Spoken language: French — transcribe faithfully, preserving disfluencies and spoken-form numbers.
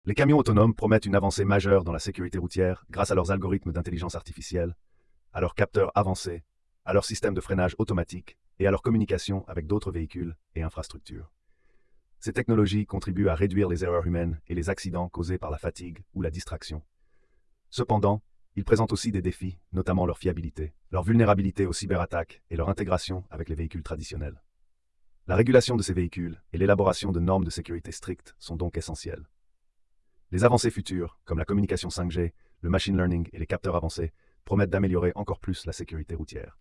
Les camions autonomes promettent une avancée majeure dans la sécurité routière grâce à leurs algorithmes d'intelligence artificielle, à leurs capteurs avancés, à leur système de freinage automatique et à leur communication avec d'autres véhicules et infrastructures. Ces technologies contribuent à réduire les erreurs humaines et les accidents causés par la fatigue ou la distraction. Cependant, ils présentent aussi des défis, notamment leur fiabilité, leur vulnérabilité aux cyberattaques et leur intégration avec les véhicules traditionnels. La régulation de ces véhicules et l'élaboration de normes de sécurité strictes sont donc essentielles. Les avancées futures, comme la communication cinq G, le machine learning et les capteurs avancés, promettent d'améliorer encore plus la sécurité routière.